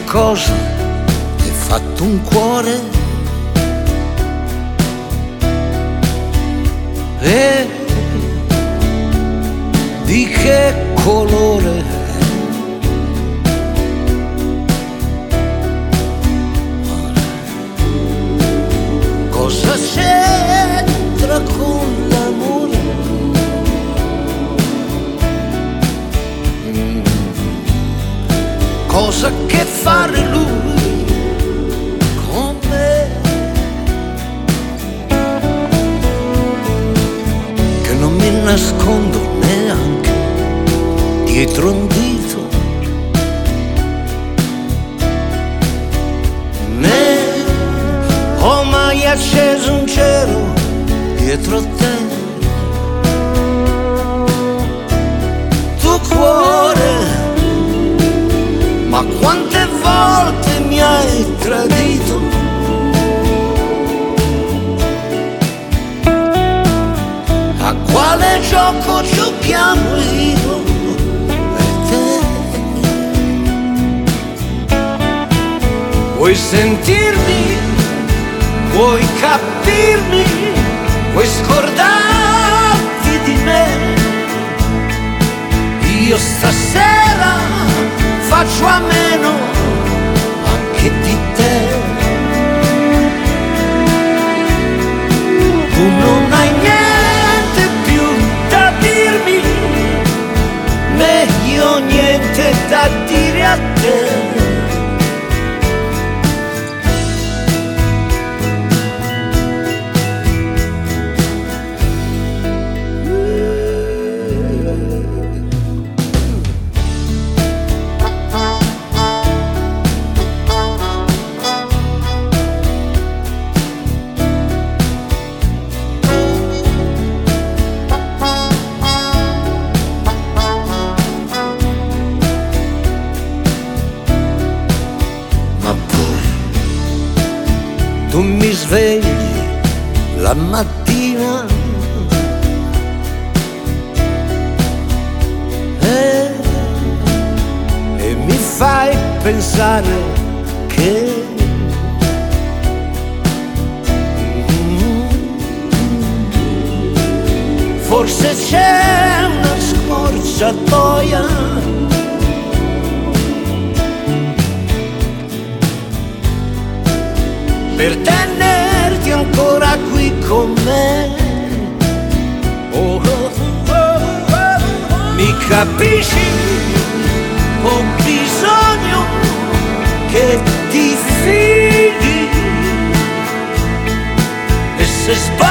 cosa ti è fatto un cuore e di che colore? Cosa c'entra con l'amore? Cosa che fare lui con me? Che non mi nascondo neanche dietro un dito, né ho mai acceso un cielo dietro te. Tu cuore, ma quante volte mi hai tradito? A quale gioco giochiamo io e te? Vuoi sentirmi? Vuoi capirmi? Vuoi scordarti di me? Io stasera faccio a meno anche di te. Tu non hai niente più da dirmi, né io niente da dire a te. Tu mi svegli la mattina e mi fai pensare che forse c'è una scorciatoia per tenerti ancora qui con me. Oh, oh, oh, oh. Mi capisci? Ho bisogno che ti fidi e se sbagli